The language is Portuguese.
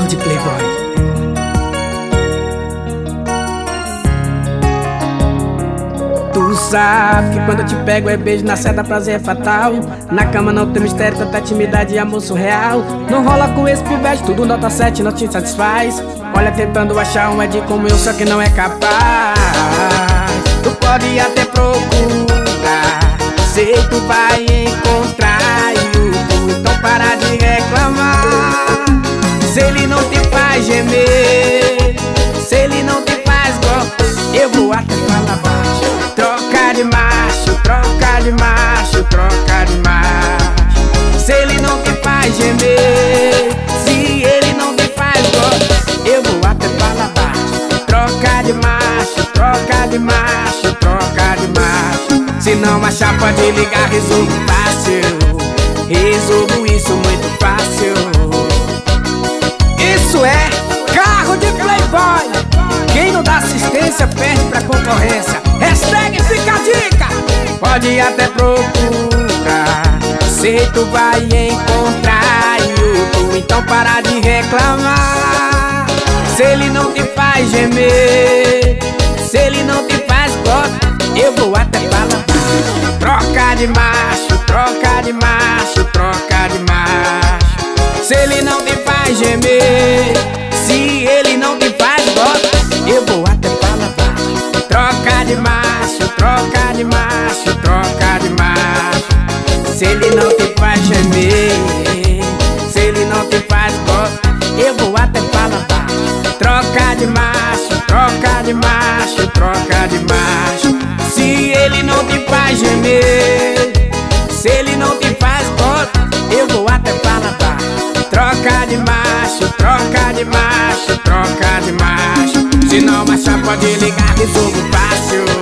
carro de playboy. Tu sabe que quando eu te pego é beijo, na seda prazer é fatal. Na cama não tem mistério, tanta intimidade e amor surreal. Não rola com esse pivete, tudo nota 7 não te satisfaz. Olha tentando achar um Ed como eu, só que não é capaz. Tu pode até procurar, sei tu vai encontrar YouTube. Então para de reclamar. Se ele não te faz gemer, se ele não te faz gostar, eu vou até falar baixo. Troca de macho, troca de macho, troca de macho. Se ele não te faz gemer, se ele não te faz gostar, eu vou até falar baixo. Troca de macho, troca de macho, troca de macho. Se não achar pode ligar, resolvo fácil. Resolvo isso muito fácil. Isso é carro de playboy. Quem não dá assistência perde pra concorrência. Hashtag fica a dica. Pode até procurar, sei tu vai encontrar YouTube. Então para de reclamar. Se ele não te faz gemer, se ele não te faz gostar, eu vou até falar. Troca de macho, troca de macho, troca de macho. Se ele não te faz gemer, se ele não te faz gostar, eu vou até falar baixo. Troca de macho, troca de macho, troca de macho. Se ele não te faz gemer, se ele não te faz gostar, eu vou até falar baixo. Troca de macho, troca de macho, troca de macho. Se ele não te faz gemer, se ele não te faz gostar, eu vou até falar baixo. Troca de macho, troca de macho, troca de macho. Se não achar pode ligar, resolvo fácil.